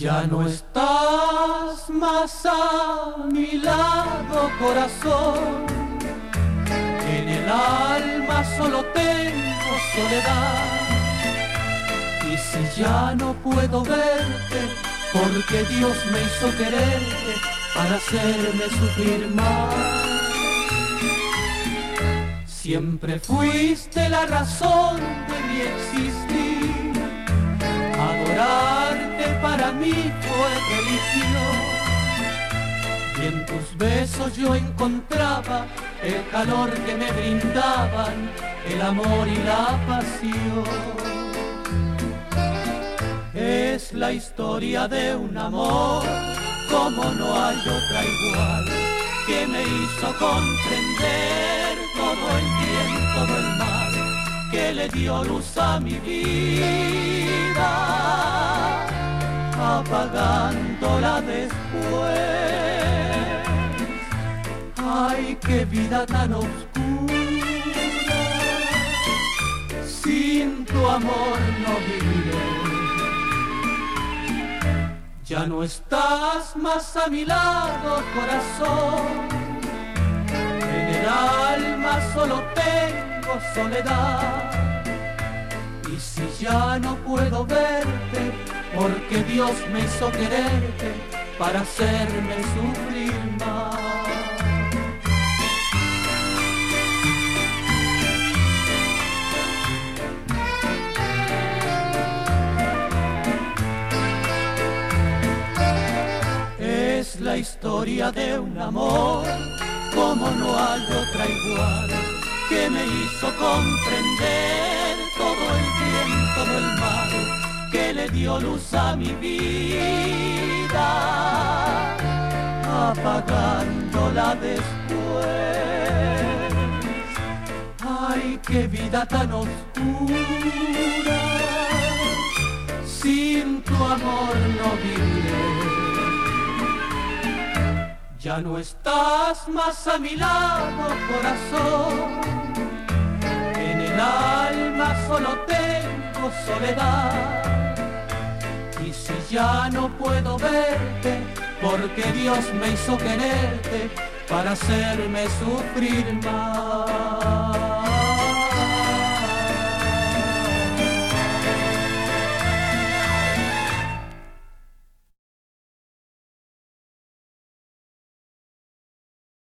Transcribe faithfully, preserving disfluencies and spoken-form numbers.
Ya no estás más a mi lado, corazón. En el alma solo tengo soledad. Y si ya no puedo verte, porque Dios me hizo quererte para hacerme sufrir más. Siempre fuiste la razón de mi existir. Adorarte para mí fue religión. Y en tus besos yo encontraba el calor que me brindaban el amor y la pasión. Es la historia de un amor como no hay otra igual, que me hizo comprender todo el bien, todo el mal, que le dio luz a mi vida, apagándola después. Ay, qué vida tan oscura, sin tu amor no viviré. Ya no estás más a mi lado, corazón. En el alma solo tengo soledad. Y si ya no puedo verte, porque Dios me hizo quererte para hacerme sufrir más. Es la historia de un amor como no hay otra igual, que me hizo comprender todo el bien, todo el mal, que le dio luz a mi vida, apagándola después. Ay, qué vida tan oscura, sin tu amor no viviré. Ya no estás más a mi lado, corazón. En el alma solo tengo soledad. Y si ya no puedo verte, porque Dios me hizo quererte para hacerme sufrir más.